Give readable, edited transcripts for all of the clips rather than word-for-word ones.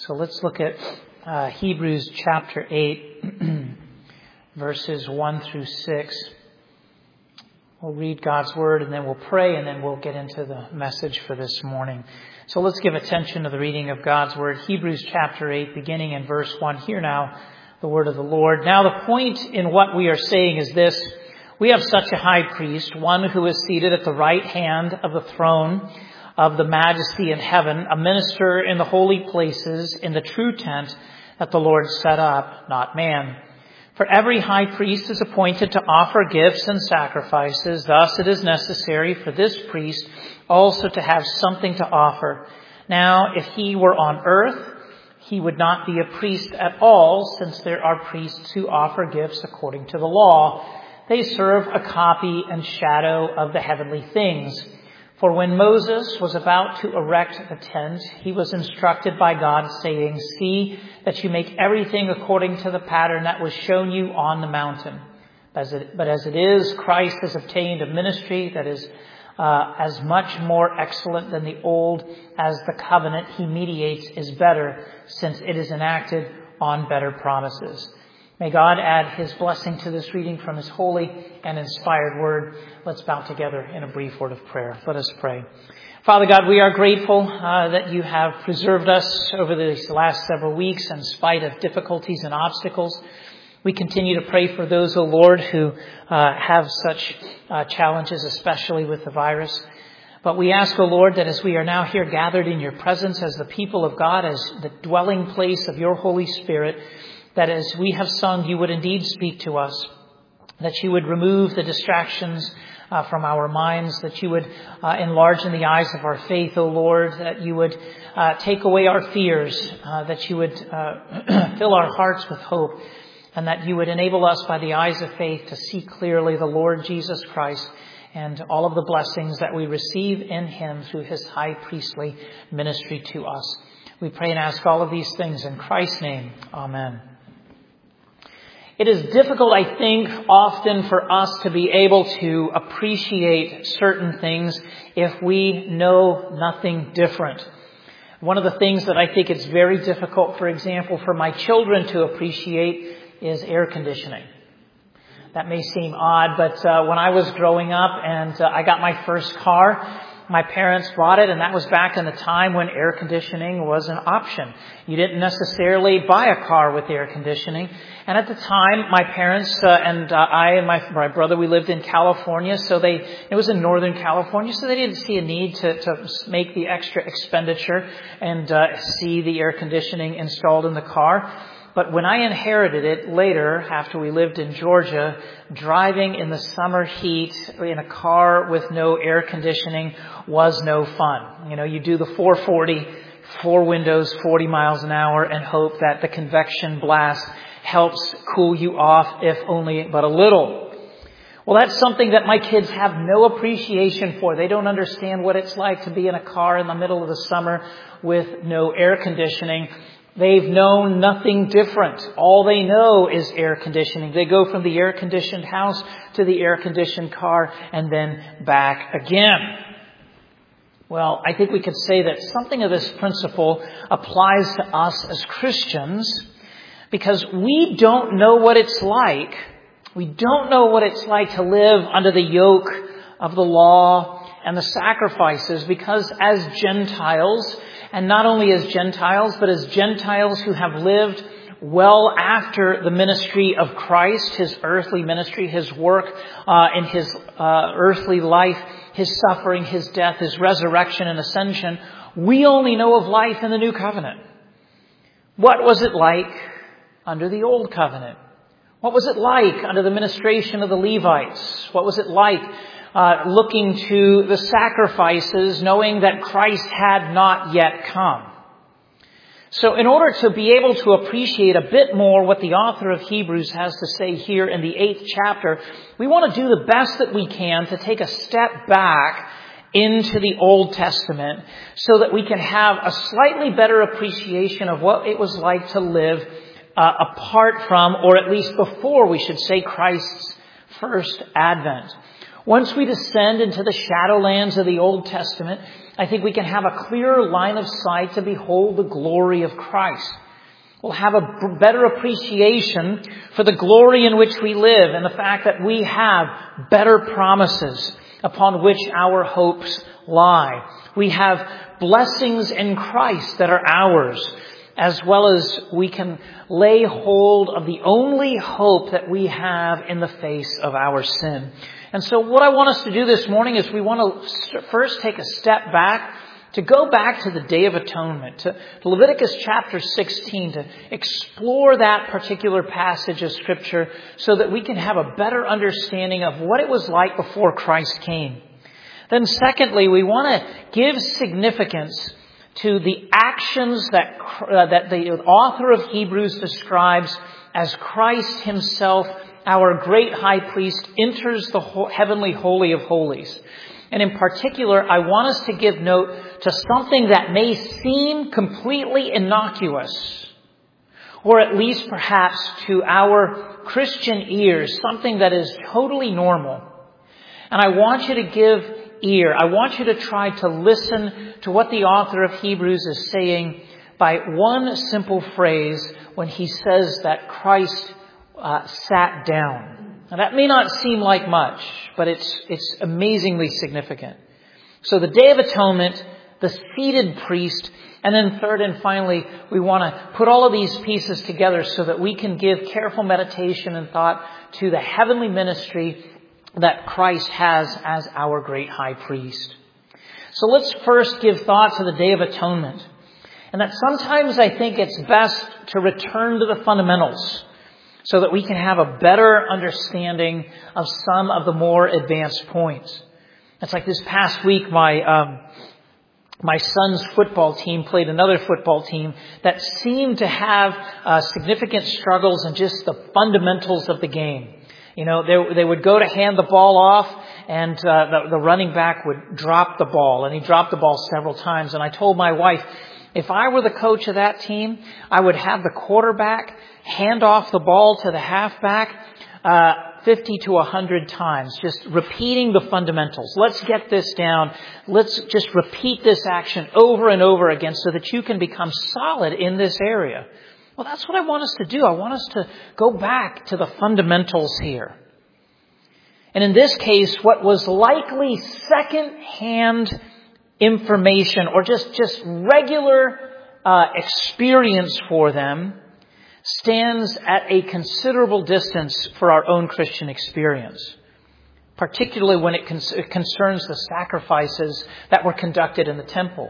So let's look at Hebrews chapter 8, verses 1 through 6. We'll read God's Word and then we'll pray and then we'll get into the message for this morning. So let's give attention to the reading of God's Word. Hebrews chapter 8, beginning in verse 1. Hear now the Word of the Lord. Now the point in what we are saying is this. We have such a high priest, one who is seated at the right hand of the throne of the majesty in heaven, a minister in the holy places, in the true tent that the Lord set up, not man. For every high priest is appointed to offer gifts and sacrifices. Thus it is necessary for this priest also to have something to offer. Now, if he were on earth, he would not be a priest at all, since there are priests who offer gifts according to the law. They serve a copy and shadow of the heavenly things. For when Moses was about to erect the tent, he was instructed by God, saying, "See that you make everything according to the pattern that was shown you on the mountain. But as it is, Christ has obtained a ministry that is as much more excellent than the old, as the covenant he mediates is better, since it is enacted on better promises." May God add his blessing to this reading from his holy and inspired word. Let's bow together in a brief word of prayer. Let us pray. Father God, we are grateful that you have preserved us over these last several weeks in spite of difficulties and obstacles. We continue to pray for those, O Lord, who have such challenges, especially with the virus. But we ask, O Lord, that as we are now here gathered in your presence as the people of God, as the dwelling place of your Holy Spirit, that as we have sung, you would indeed speak to us, that you would remove the distractions from our minds, that you would enlarge in the eyes of our faith, O Lord, that you would take away our fears, that you would fill our hearts with hope, and that you would enable us by the eyes of faith to see clearly the Lord Jesus Christ and all of the blessings that we receive in him through his high priestly ministry to us. We pray and ask all of these things in Christ's name. Amen. It is difficult, I think, often for us to be able to appreciate certain things if we know nothing different. One of the things that I think it's very difficult, for example, for my children to appreciate is air conditioning. That may seem odd, but when I was growing up and I got my first car, my parents bought it, and that was back in the time when air conditioning was an option. You didn't necessarily buy a car with air conditioning. And at the time, my parents and I and my brother, we lived in California, so it was in Northern California, so they didn't see a need to make the extra expenditure and see the air conditioning installed in the car. But when I inherited it later, after we lived in Georgia, driving in the summer heat in a car with no air conditioning was no fun. You know, you do the 440, 4 windows, 40 miles an hour, and hope that the convection blast helps cool you off, if only but a little. Well, that's something that my kids have no appreciation for. They don't understand what it's like to be in a car in the middle of the summer with no air conditioning. They've known nothing different. All they know is air conditioning. They go from the air-conditioned house to the air-conditioned car and then back again. Well, I think we could say that something of this principle applies to us as Christians because we don't know what it's like. We don't know what it's like to live under the yoke of the law and the sacrifices because as Gentiles, and not only as Gentiles, but as Gentiles who have lived well after the ministry of Christ, his earthly ministry, his work in his earthly life, his suffering, his death, his resurrection and ascension, we only know of life in the new covenant. What was it like under the old covenant? What was it like under the ministration of the Levites? What was it like looking to the sacrifices, knowing that Christ had not yet come? So in order to be able to appreciate a bit more what the author of Hebrews has to say here in the 8th chapter, we want to do the best that we can to take a step back into the Old Testament so that we can have a slightly better appreciation of what it was like to live apart from, or at least before, we should say, Christ's first advent. Once we descend into the shadowlands of the Old Testament, I think we can have a clearer line of sight to behold the glory of Christ. We'll have a better appreciation for the glory in which we live and the fact that we have better promises upon which our hopes lie. We have blessings in Christ that are ours, as well as we can lay hold of the only hope that we have in the face of our sin. And so what I want us to do this morning is we want to first take a step back, to go back to the Day of Atonement, to Leviticus chapter 16, to explore that particular passage of Scripture so that we can have a better understanding of what it was like before Christ came. Then secondly, we want to give significance to the actions that the author of Hebrews describes as Christ himself, our great high priest, enters the heavenly holy of holies. And in particular, I want us to give note to something that may seem completely innocuous, or at least perhaps to our Christian ears, something that is totally normal. And I want you to give ear. I want you to try to listen to what the author of Hebrews is saying by one simple phrase when he says that Christ sat down. Now that may not seem like much, but it's amazingly significant. So the Day of Atonement, the seated priest, and then third and finally, we want to put all of these pieces together so that we can give careful meditation and thought to the heavenly ministry that Christ has as our great high priest. So let's first give thought to the Day of Atonement. And that sometimes I think it's best to return to the fundamentals so that we can have a better understanding of some of the more advanced points. It's like this past week, my son's football team played another football team that seemed to have significant struggles in just the fundamentals of the game. You know, they would go to hand the ball off, and the running back would drop the ball, and he dropped the ball several times. And I told my wife, if I were the coach of that team, I would have the quarterback hand off the ball to the halfback 50 to 100 times, just repeating the fundamentals. Let's get this down. Let's just repeat this action over and over again so that you can become solid in this area. Well, that's what I want us to do. I want us to go back to the fundamentals here. And in this case, what was likely second-hand information or just regular experience for them stands at a considerable distance for our own Christian experience, particularly when it concerns the sacrifices that were conducted in the temple.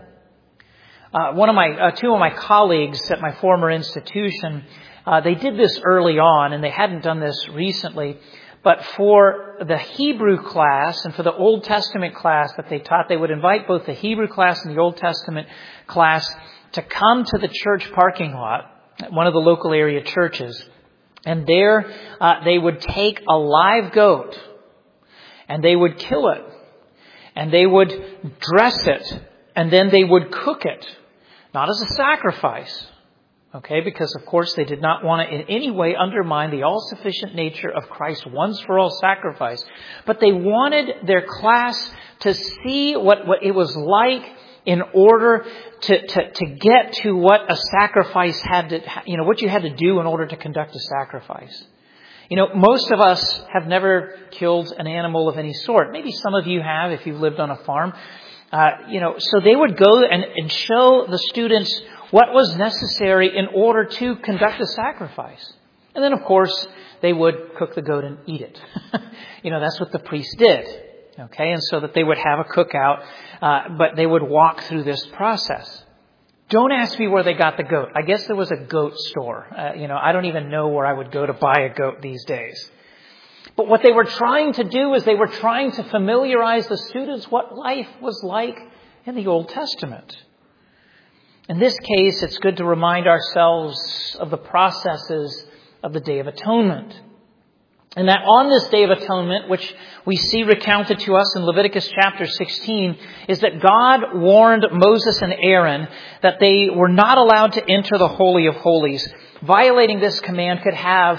Two of my colleagues at my former institution, they did this early on, and they hadn't done this recently. But for the Hebrew class and for the Old Testament class that they taught, they would invite both the Hebrew class and the Old Testament class to come to the church parking lot at one of the local area churches. And there they would take a live goat and they would kill it and they would dress it and then they would cook it. Not as a sacrifice, okay, because of course they did not want to in any way undermine the all-sufficient nature of Christ's once-for-all sacrifice. But they wanted their class to see what it was like in order to get to what a sacrifice had to, what you had to do in order to conduct a sacrifice. Most of us have never killed an animal of any sort. Maybe some of you have if you've lived on a farm. So they would go and show the students what was necessary in order to conduct a sacrifice. And then, of course, they would cook the goat and eat it. That's what the priest did. Okay, and so that they would have a cookout, but they would walk through this process. Don't ask me where they got the goat. I guess there was a goat store. I don't even know where I would go to buy a goat these days. But what they were trying to do is they were trying to familiarize the students what life was like in the Old Testament. In this case, it's good to remind ourselves of the processes of the Day of Atonement. And that on this Day of Atonement, which we see recounted to us in Leviticus chapter 16, is that God warned Moses and Aaron that they were not allowed to enter the Holy of Holies. Violating this command could have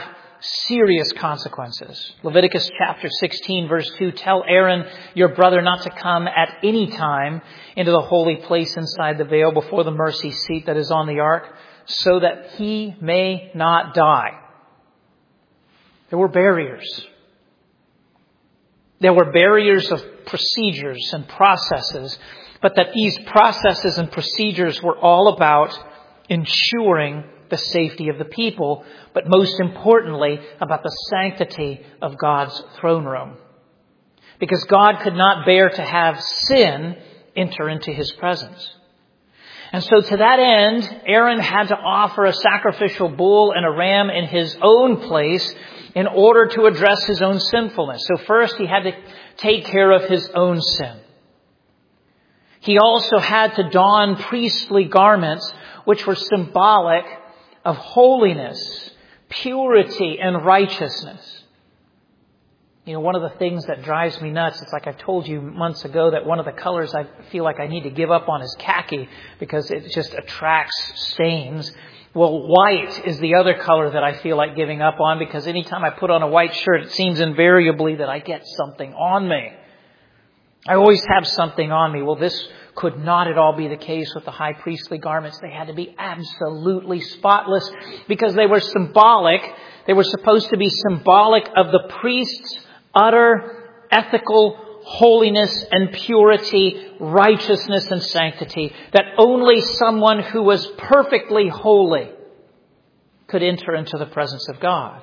serious consequences. Leviticus chapter 16, verse 2, tell Aaron, your brother, not to come at any time into the holy place inside the veil before the mercy seat that is on the ark, so that he may not die. There were barriers. There were barriers of procedures and processes, but that these processes and procedures were all about ensuring the safety of the people, but most importantly, about the sanctity of God's throne room. Because God could not bear to have sin enter into His presence. And so to that end, Aaron had to offer a sacrificial bull and a ram in his own place in order to address his own sinfulness. So first he had to take care of his own sin. He also had to don priestly garments which were symbolic of holiness, purity, and righteousness. You know, one of the things that drives me nuts, it's like I've told you months ago that one of the colors I feel like I need to give up on is khaki because it just attracts stains. Well, white is the other color that I feel like giving up on because anytime I put on a white shirt, it seems invariably that I get something on me. I always have something on me. Well, this could not at all be the case with the high priestly garments. They had to be absolutely spotless because they were symbolic. They were supposed to be symbolic of the priest's utter ethical holiness and purity, righteousness and sanctity, that only someone who was perfectly holy could enter into the presence of God.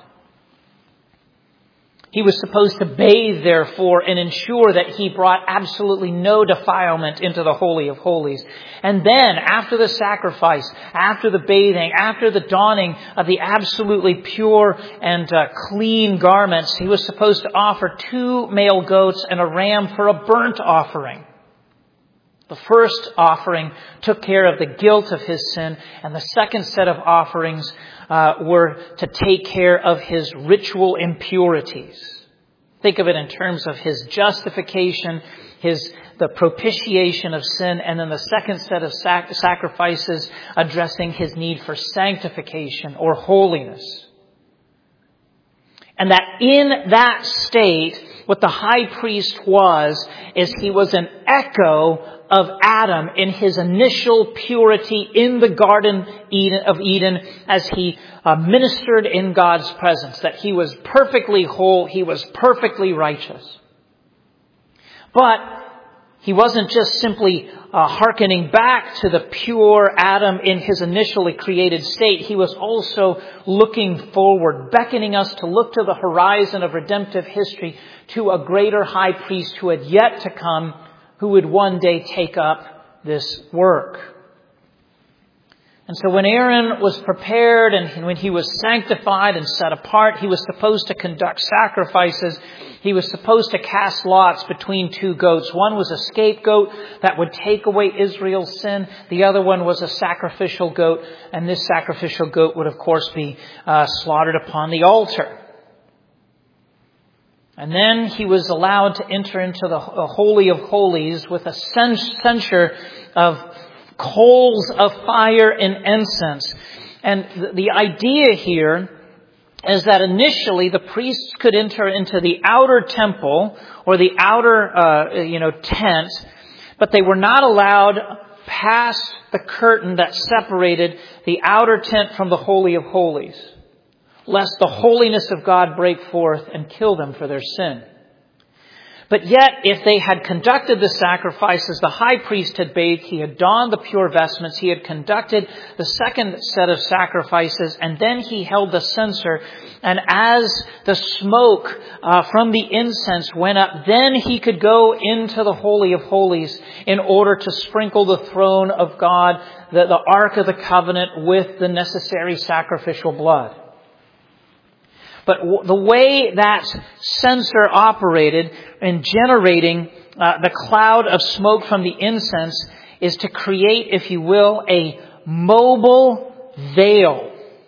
He was supposed to bathe, therefore, and ensure that he brought absolutely no defilement into the Holy of Holies. And then, after the sacrifice, after the bathing, after the donning of the absolutely pure and clean garments, he was supposed to offer 2 male goats and a ram for a burnt offering. The first offering took care of the guilt of his sin, and the second set of offerings were to take care of his ritual impurities. Think of it in terms of his justification, the propitiation of sin, and then the second set of sacrifices addressing his need for sanctification or holiness. And that in that state, what the high priest is he was an echo of Adam in his initial purity in the Garden of Eden as he ministered in God's presence, that he was perfectly whole, he was perfectly righteous. But he wasn't just simply hearkening back to the pure Adam in his initially created state. He was also looking forward, beckoning us to look to the horizon of redemptive history to a greater high priest who had yet to come, who would one day take up this work. And so when Aaron was prepared and when he was sanctified and set apart, he was supposed to conduct sacrifices. He was supposed to cast lots between 2 goats. One was a scapegoat that would take away Israel's sin. The other one was a sacrificial goat. And this sacrificial goat would, of course, be slaughtered upon the altar. And then he was allowed to enter into the Holy of Holies with a censer of coals of fire and incense. And the idea here is that initially the priests could enter into the outer temple or the outer, tent, but they were not allowed past the curtain that separated the outer tent from the Holy of Holies, lest the holiness of God break forth and kill them for their sin. But yet, if they had conducted the sacrifices, the high priest had bathed, he had donned the pure vestments, he had conducted the second set of sacrifices, and then he held the censer. And as the smoke from the incense went up, then he could go into the Holy of Holies in order to sprinkle the throne of God, the Ark of the Covenant, with the necessary sacrificial blood. But the way that censer operated in generating the cloud of smoke from the incense is to create, if you will, a mobile veil.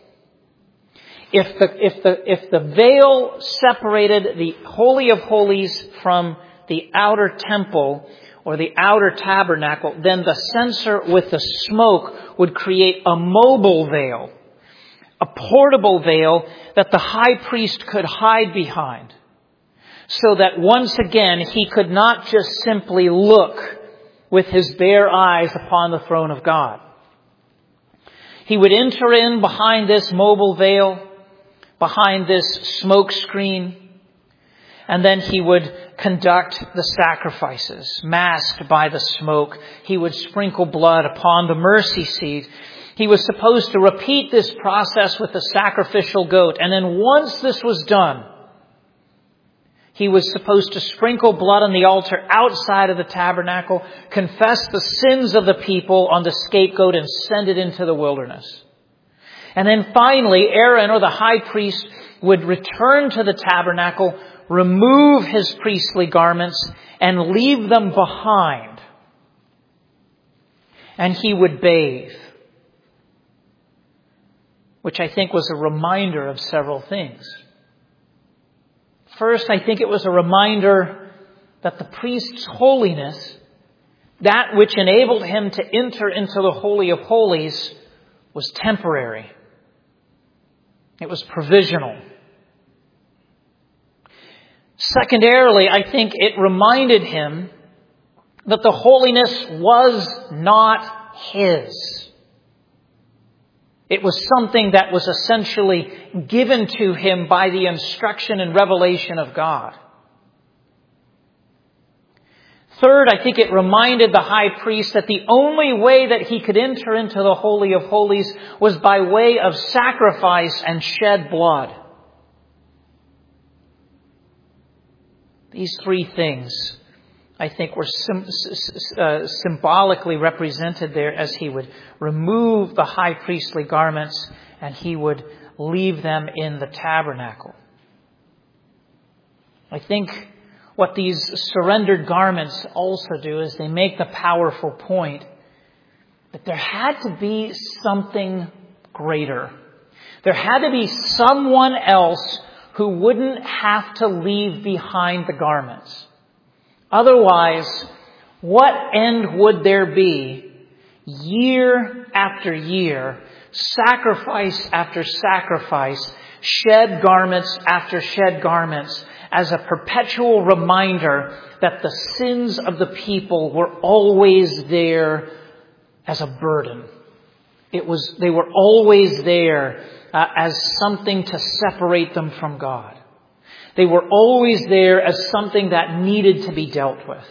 If the veil separated the Holy of Holies from the outer temple or the outer tabernacle, then the censer with the smoke would create a mobile veil. a portable veil that the high priest could hide behind, so that once again he could not just simply look with his bare eyes upon the throne of God. He would enter in behind this mobile veil, behind this smoke screen, and then he would conduct the sacrifices, masked by the smoke. He would sprinkle blood upon the mercy seat. He was supposed to repeat this process with the sacrificial goat. And then once this was done, he was supposed to sprinkle blood on the altar outside of the tabernacle, confess the sins of the people on the scapegoat, and send it into the wilderness. And then finally, Aaron, or the high priest, would return to the tabernacle, remove his priestly garments, and leave them behind. And he would bathe, which I think was a reminder of several things. First, I think it was a reminder that the priest's holiness, that which enabled him to enter into the Holy of Holies, was temporary. It was provisional. Secondarily, I think it reminded him that the holiness was not his. It was something that was essentially given to him by the instruction and revelation of God. Third, I think it reminded the high priest that the only way that he could enter into the Holy of Holies was by way of sacrifice and shed blood. These three things, I think, were symbolically represented there as he would remove the high priestly garments and he would leave them in the tabernacle. I think what these surrendered garments also do is they make the powerful point that there had to be something greater. There had to be someone else who wouldn't have to leave behind the garments. Otherwise, what end would there be, year after year, sacrifice after sacrifice, shed garments after shed garments, as a perpetual reminder that the sins of the people were always there as a burden. They were always there as something to separate them from God. They were always there as something that needed to be dealt with.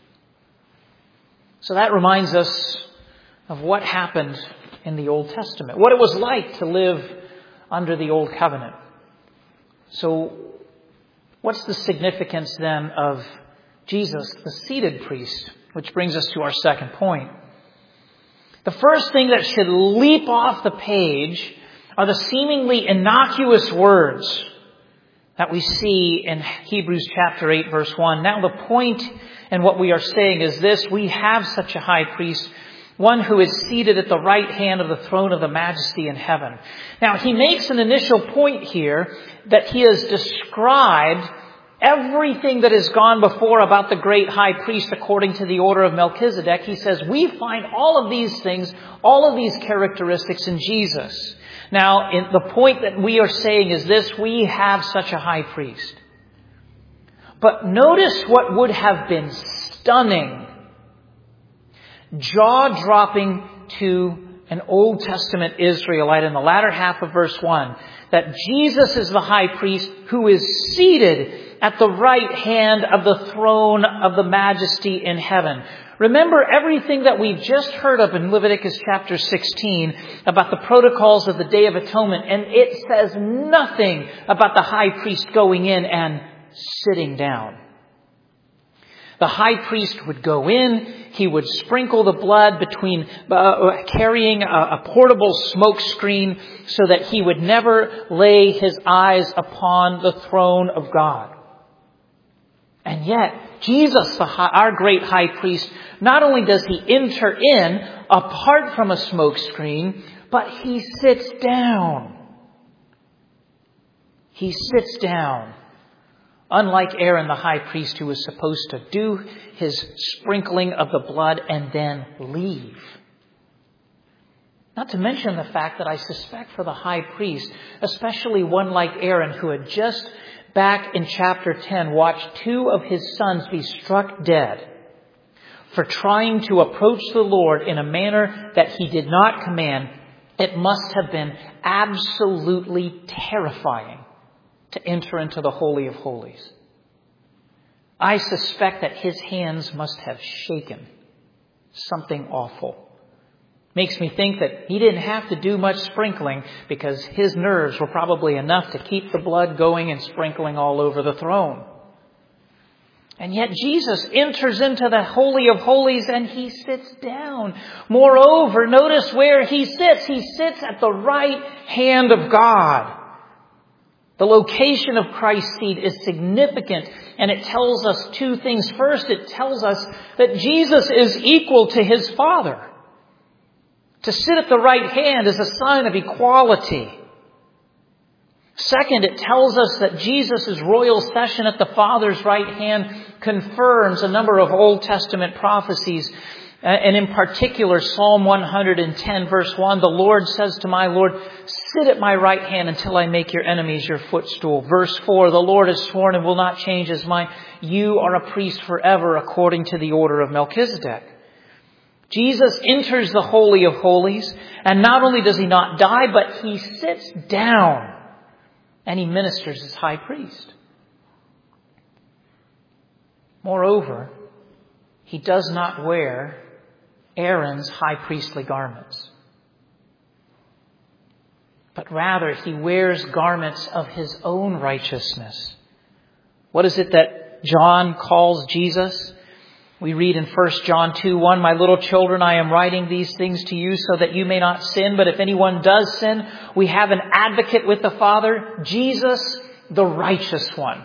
So that reminds us of what happened in the Old Testament, what it was like to live under the Old Covenant. So what's the significance then of Jesus, the seated priest? Which brings us to our second point. The first thing that should leap off the page are the seemingly innocuous words that we see in Hebrews chapter 8, verse 1. Now the point in what we are saying is this: we have such a high priest, one who is seated at the right hand of the throne of the majesty in heaven. Now he makes an initial point here that he has described everything that has gone before about the great high priest according to the order of Melchizedek. He says we find all of these things, all of these characteristics in Jesus. Now, the point that we are saying is this: we have such a high priest. But notice what would have been stunning, jaw-dropping to an Old Testament Israelite in the latter half of verse 1, that Jesus is the high priest who is seated at the right hand of the throne of the majesty in heaven. Remember everything that we've just heard of in Leviticus chapter 16 about the protocols of the Day of Atonement, and it says nothing about the high priest going in and sitting down. The high priest would go in, he would sprinkle the blood between carrying a portable smoke screen so that he would never lay his eyes upon the throne of God. And yet, Jesus, our great high priest, not only does he enter in apart from a smoke screen, but he sits down. He sits down. Unlike Aaron, the high priest, who was supposed to do his sprinkling of the blood and then leave. Not to mention the fact that I suspect for the high priest, especially one like Aaron, who had just back in chapter 10 watched 2 of his sons be struck dead for trying to approach the Lord in a manner that he did not command, it must have been absolutely terrifying to enter into the Holy of Holies. I suspect that his hands must have shaken. Something awful. Makes me think that he didn't have to do much sprinkling because his nerves were probably enough to keep the blood going and sprinkling all over the throne. And yet Jesus enters into the Holy of Holies and he sits down. Moreover, notice where he sits. He sits at the right hand of God. The location of Christ's seat is significant, and it tells us 2 things. First, it tells us that Jesus is equal to his Father. To sit at the right hand is a sign of equality. Second, it tells us that Jesus' royal session at the Father's right hand confirms a number of Old Testament prophecies. And in particular, Psalm 110 verse 1, the Lord says to my Lord, sit at my right hand until I make your enemies your footstool. Verse 4, the Lord has sworn and will not change his mind. You are a priest forever according to the order of Melchizedek. Jesus enters the Holy of Holies, and not only does he not die, but he sits down and he ministers as high priest. Moreover, he does not wear Aaron's high priestly garments, but rather he wears garments of his own righteousness. What is it that John calls Jesus? We read in 1 John 2:1, my little children, I am writing these things to you so that you may not sin. But if anyone does sin, we have an advocate with the Father, Jesus, the righteous one.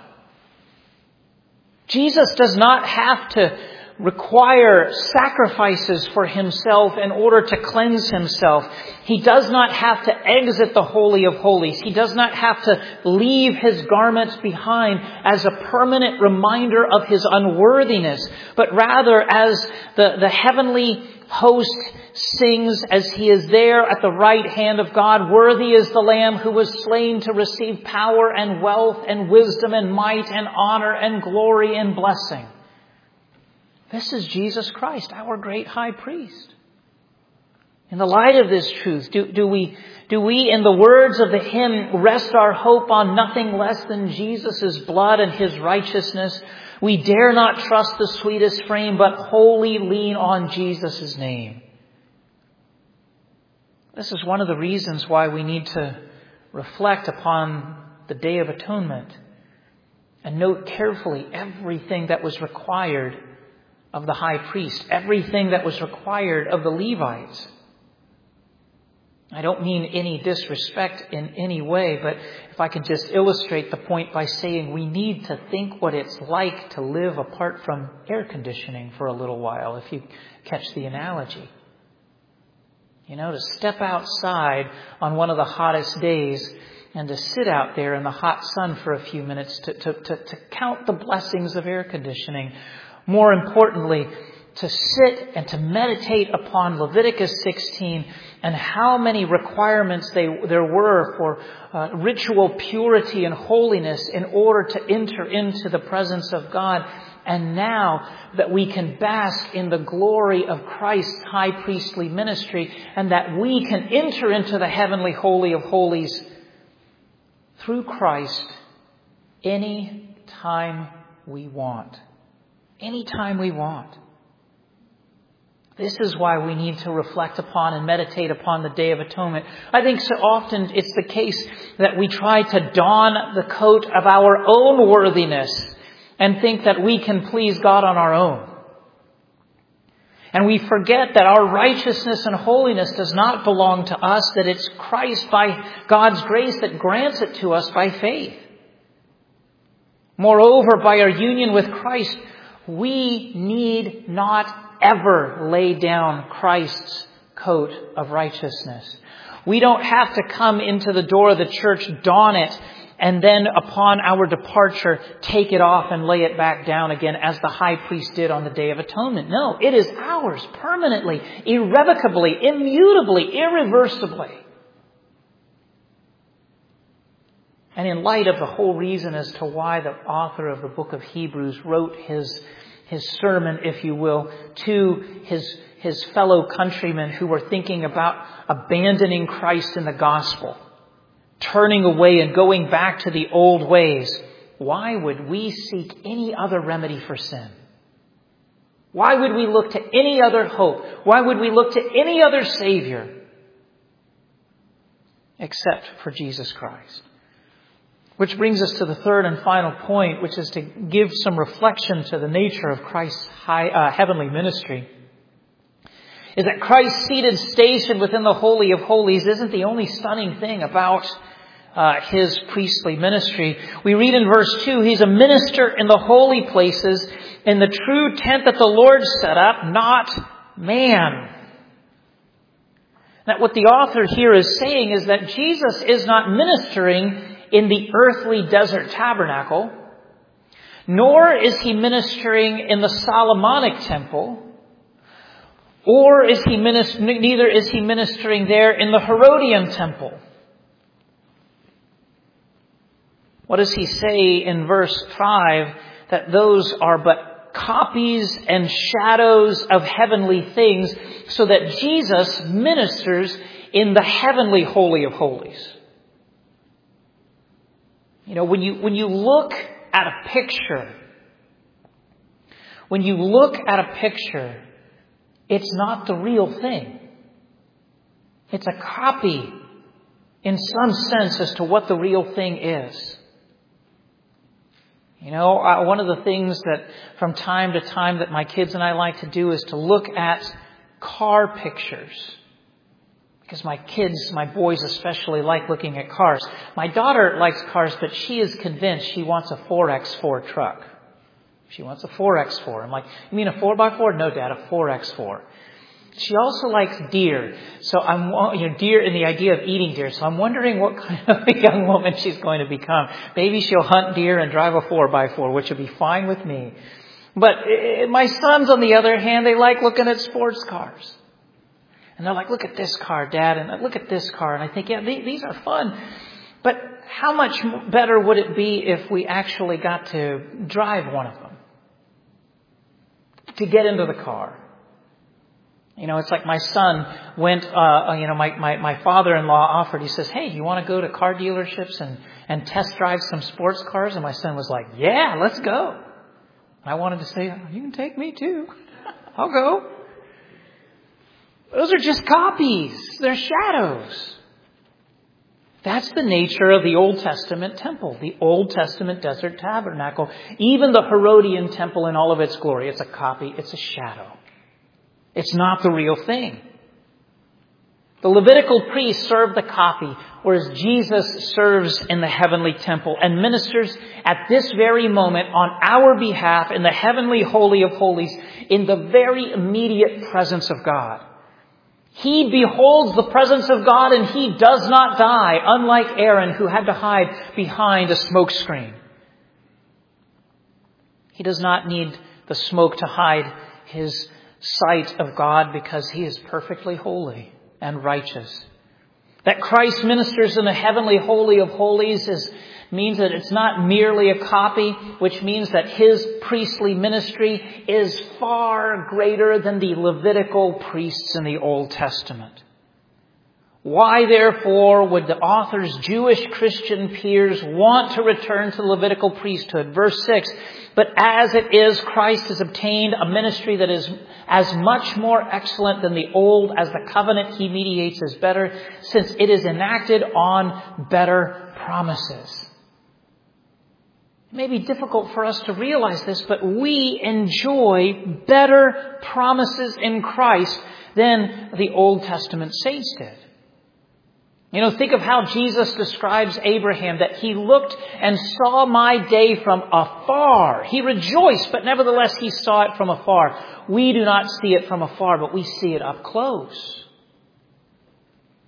Jesus does not have to require sacrifices for himself in order to cleanse himself. He does not have to exit the Holy of Holies. He does not have to leave his garments behind as a permanent reminder of his unworthiness, but rather as the heavenly host sings as he is there at the right hand of God, worthy is the Lamb who was slain to receive power and wealth and wisdom and might and honor and glory and blessing. This is Jesus Christ, our great high priest. In the light of this truth, do we, in the words of the hymn, rest our hope on nothing less than Jesus' blood and his righteousness? We dare not trust the sweetest frame, but wholly lean on Jesus' name. This is one of the reasons why we need to reflect upon the Day of Atonement and note carefully everything that was required of the high priest, everything that was required of the Levites. I don't mean any disrespect in any way, but if I could just illustrate the point by saying we need to think what it's like to live apart from air conditioning for a little while, if you catch the analogy. You know, to step outside on one of the hottest days and to sit out there in the hot sun for a few minutes to count the blessings of air conditioning. More importantly, to sit and to meditate upon Leviticus 16 and how many requirements there were for ritual purity and holiness in order to enter into the presence of God. And now that we can bask in the glory of Christ's high priestly ministry and that we can enter into the heavenly Holy of Holies through Christ any time we want. Anytime we want. This is why we need to reflect upon and meditate upon the Day of Atonement. I think so often it's the case that we try to don the coat of our own worthiness and think that we can please God on our own. And we forget that our righteousness and holiness does not belong to us, that it's Christ by God's grace that grants it to us by faith. Moreover, by our union with Christ, we need not ever lay down Christ's coat of righteousness. We don't have to come into the door of the church, don it, and then upon our departure, take it off and lay it back down again as the high priest did on the Day of Atonement. No, it is ours permanently, irrevocably, immutably, irreversibly. And in light of the whole reason as to why the author of the book of Hebrews wrote his sermon, if you will, to his fellow countrymen who were thinking about abandoning Christ in the gospel, turning away and going back to the old ways, why would we seek any other remedy for sin? Why would we look to any other hope? Why would we look to any other Savior except for Jesus Christ? Which brings us to the third and final point, which is to give some reflection to the nature of Christ's heavenly ministry. Is that Christ's seated station within the Holy of Holies isn't the only stunning thing about his priestly ministry. We read in verse 2, he's a minister in the holy places, in the true tent that the Lord set up, not man. Now, what the author here is saying is that Jesus is not ministering in the earthly desert tabernacle, nor is he ministering in the Solomonic temple, or neither is he ministering there in the Herodian temple. What does he say in verse 5? That those are but copies and shadows of heavenly things, so that Jesus ministers in the heavenly Holy of Holies. You know, when you look at a picture, it's not the real thing. It's a copy in some sense as to what the real thing is. You know, one of the things that from time to time that my kids and I like to do is to look at car pictures. Because my boys especially like looking at cars. My daughter likes cars, but she is convinced she wants a 4X4 truck. She wants a 4X4. I'm like, you mean a 4x4? No, Dad, a 4X4. She also likes deer. So deer in the idea of eating deer. So I'm wondering what kind of a young woman she's going to become. Maybe she'll hunt deer and drive a 4x4, which would be fine with me. But my sons, on the other hand, they like looking at sports cars. And they're like, look at this car, Dad, and look at this car. And I think, yeah, these are fun. But how much better would it be if we actually got to drive one of them? To get into the car. You know, it's like my son went, my father-in-law offered, he says, hey, you want to go to car dealerships and test drive some sports cars? And my son was like, yeah, let's go. I wanted to say, you can take me too. I'll go. Those are just copies. They're shadows. That's the nature of the Old Testament temple, the Old Testament desert tabernacle. Even the Herodian temple in all of its glory. It's a copy. It's a shadow. It's not the real thing. The Levitical priests serve the copy, whereas Jesus serves in the heavenly temple and ministers at this very moment on our behalf in the heavenly Holy of Holies in the very immediate presence of God. He beholds the presence of God and he does not die, unlike Aaron who had to hide behind a smoke screen. He does not need the smoke to hide his sight of God because he is perfectly holy and righteous. That Christ ministers in the heavenly Holy of Holies means that it's not merely a copy, which means that his priestly ministry is far greater than the Levitical priests in the Old Testament. Why, therefore, would the author's Jewish Christian peers want to return to the Levitical priesthood? Verse 6, but as it is, Christ has obtained a ministry that is as much more excellent than the old as the covenant he mediates is better, since it is enacted on better promises. It may be difficult for us to realize this, but we enjoy better promises in Christ than the Old Testament saints did. You know, think of how Jesus describes Abraham, that he looked and saw my day from afar. He rejoiced, but nevertheless he saw it from afar. We do not see it from afar, but we see it up close.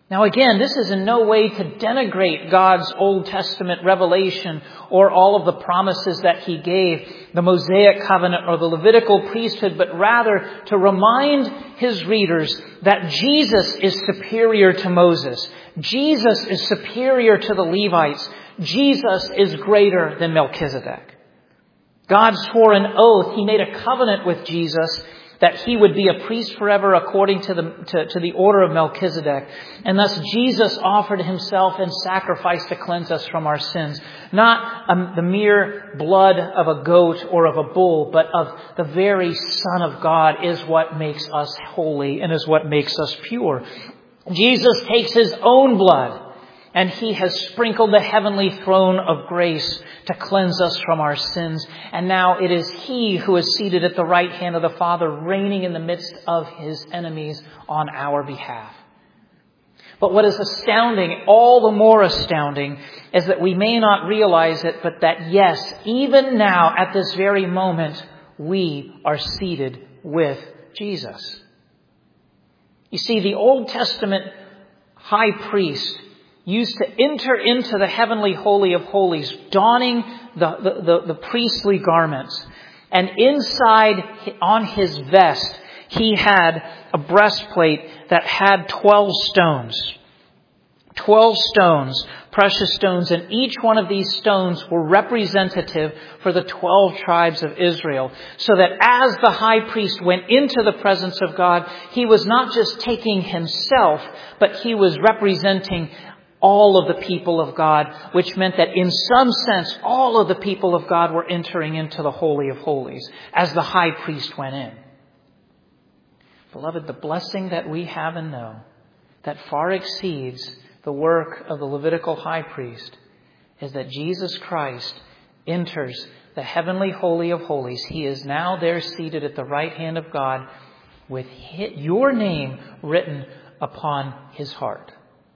Now again, this is in no way to denigrate God's Old Testament revelation or all of the promises that He gave, the Mosaic covenant or the Levitical priesthood, but rather to remind His readers that Jesus is superior to Moses. Jesus is superior to the Levites. Jesus is greater than Melchizedek. God swore an oath. He made a covenant with Jesus that He would be a priest forever according to the order of Melchizedek. And thus Jesus offered Himself in sacrifice to cleanse us from our sins. Not the mere blood of a goat or of a bull, but of the very Son of God is what makes us holy and is what makes us pure. Jesus takes His own blood, and He has sprinkled the heavenly throne of grace to cleanse us from our sins. And now it is He who is seated at the right hand of the Father, reigning in the midst of His enemies on our behalf. But what is astounding, all the more astounding, is that we may not realize it, but that yes, even now at this very moment, we are seated with Jesus. You see, the Old Testament high priest used to enter into the heavenly holy of holies, donning the priestly garments. And inside, on his vest, he had a breastplate that had 12 stones. 12 stones, precious stones, and each one of these stones were representative for the 12 tribes of Israel. So that as the high priest went into the presence of God, he was not just taking himself, but he was representing all of the people of God, which meant that in some sense, all of the people of God were entering into the Holy of Holies as the high priest went in. Beloved, the blessing that we have and know that far exceeds the work of the Levitical high priest is that Jesus Christ enters the heavenly Holy of Holies. He is now there seated at the right hand of God with your name written upon His heart.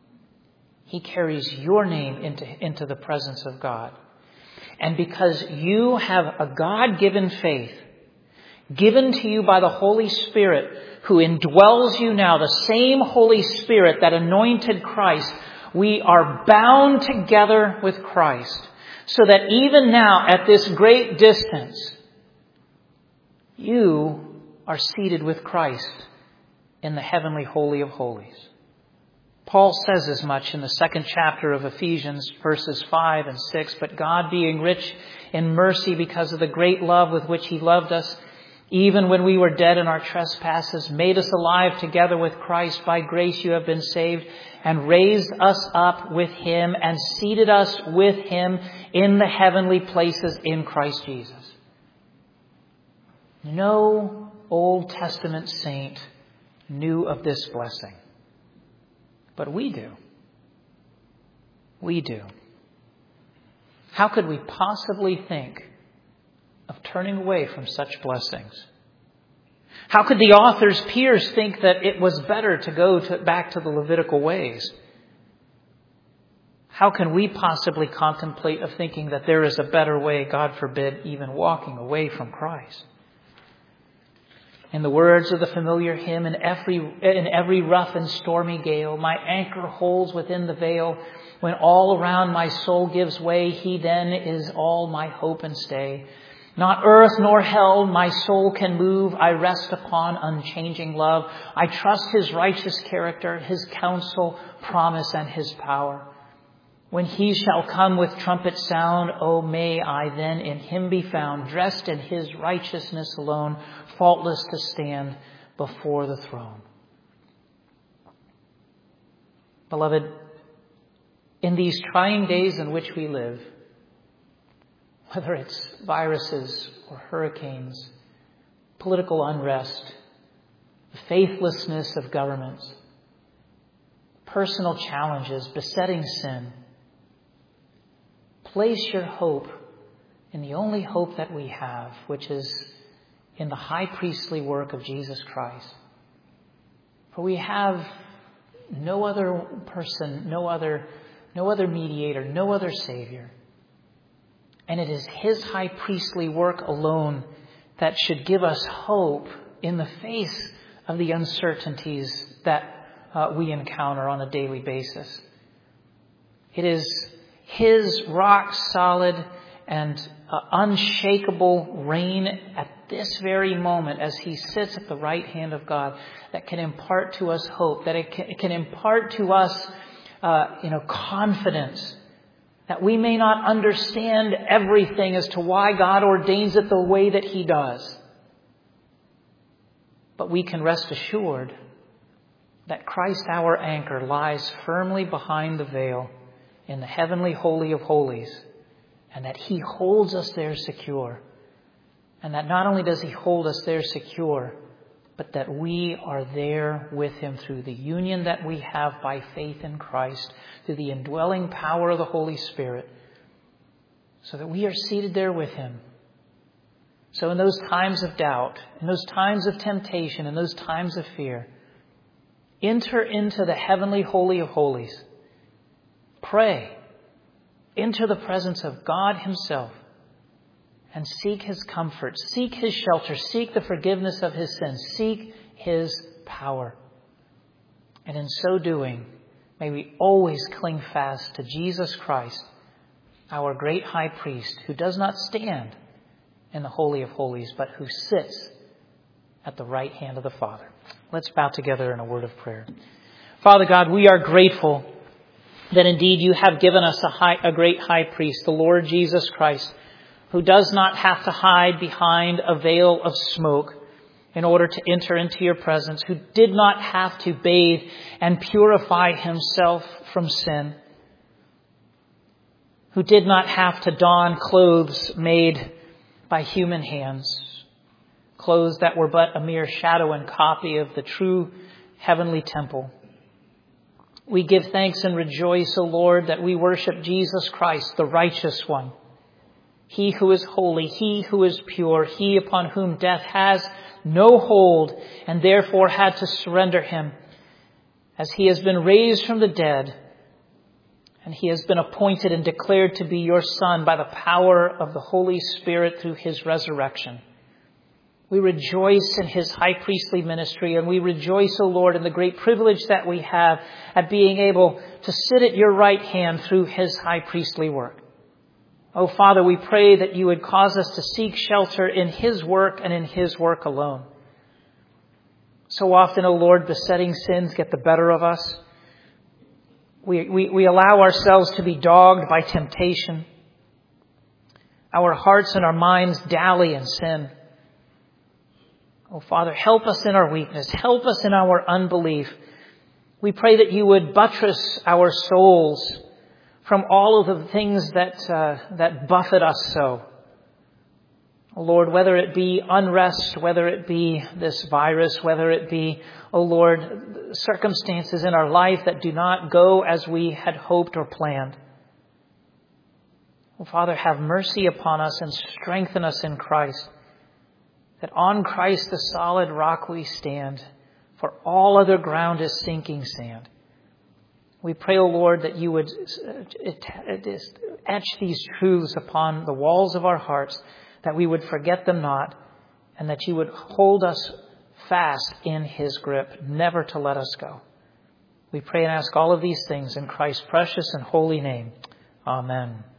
He carries your name into the presence of God. And because you have a God-given faith given to you by the Holy Spirit who indwells you now, the same Holy Spirit that anointed Christ, we are bound together with Christ so that even now at this great distance, you are seated with Christ in the heavenly Holy of Holies. Paul says as much in the 2nd chapter of Ephesians, verses 5 and 6, "But God, being rich in mercy because of the great love with which He loved us, even when we were dead in our trespasses, made us alive together with Christ. By grace you have been saved, and raised us up with Him, and seated us with Him in the heavenly places in Christ Jesus." No Old Testament saint knew of this blessing. But we do. We do. How could we possibly think of turning away from such blessings? How could the author's peers think that it was better to go back to the Levitical ways? How can we possibly contemplate of thinking that there is a better way, God forbid, even walking away from Christ? In the words of the familiar hymn, in every rough and stormy gale, my anchor holds within the veil. When all around my soul gives way, He then is all my hope and stay. Not earth nor hell my soul can move. I rest upon unchanging love. I trust His righteous character, His counsel, promise, and His power. When He shall come with trumpet sound, oh, may I then in Him be found, dressed in His righteousness alone, faultless to stand before the throne. Beloved, in these trying days in which we live, whether it's viruses or hurricanes, political unrest, the faithlessness of governments, personal challenges, besetting sin, place your hope in the only hope that we have, which is in the high priestly work of Jesus Christ. For we have no other person, no other mediator, no other Savior. And it is His high priestly work alone that should give us hope in the face of the uncertainties that we encounter on a daily basis. It is His rock-solid and unshakable reign at this very moment as He sits at the right hand of God that can impart to us hope, that it can impart to us confidence that we may not understand everything as to why God ordains it the way that He does. But we can rest assured that Christ, our anchor, lies firmly behind the veil in the heavenly Holy of Holies, and that He holds us there secure. And that not only does He hold us there secure, but that we are there with Him through the union that we have by faith in Christ, through the indwelling power of the Holy Spirit, so that we are seated there with Him. So in those times of doubt, in those times of temptation, in those times of fear, enter into the heavenly Holy of Holies. Pray. Enter the presence of God Himself and seek His comfort, seek His shelter, seek the forgiveness of His sins, seek His power. And in so doing, may we always cling fast to Jesus Christ, our great high priest, who does not stand in the Holy of Holies, but who sits at the right hand of the Father. Let's bow together in a word of prayer. Father God, we are grateful that indeed You have given us a great high priest, the Lord Jesus Christ, who does not have to hide behind a veil of smoke in order to enter into Your presence, who did not have to bathe and purify Himself from sin, who did not have to don clothes made by human hands, clothes that were but a mere shadow and copy of the true heavenly temple. We give thanks and rejoice, O Lord, that we worship Jesus Christ, the righteous one, He who is holy, He who is pure, He upon whom death has no hold and therefore had to surrender Him, as He has been raised from the dead and He has been appointed and declared to be Your Son by the power of the Holy Spirit through His resurrection. We rejoice in His high priestly ministry, and we rejoice, O Lord, in the great privilege that we have at being able to sit at Your right hand through His high priestly work. Oh, Father, we pray that You would cause us to seek shelter in His work and in His work alone. So often, O Lord, besetting sins get the better of us. We allow ourselves to be dogged by temptation. Our hearts and our minds dally in sin. Oh, Father, help us in our weakness. Help us in our unbelief. We pray that You would buttress our souls from all of the things that buffet us so. Oh, Lord, whether it be unrest, whether it be this virus, whether it be, oh Lord, circumstances in our life that do not go as we had hoped or planned. Oh, Father, have mercy upon us and strengthen us in Christ, that on Christ the solid rock we stand, for all other ground is sinking sand. We pray, O Lord, that You would etch these truths upon the walls of our hearts, that we would forget them not, and that You would hold us fast in His grip, never to let us go. We pray and ask all of these things in Christ's precious and holy name. Amen.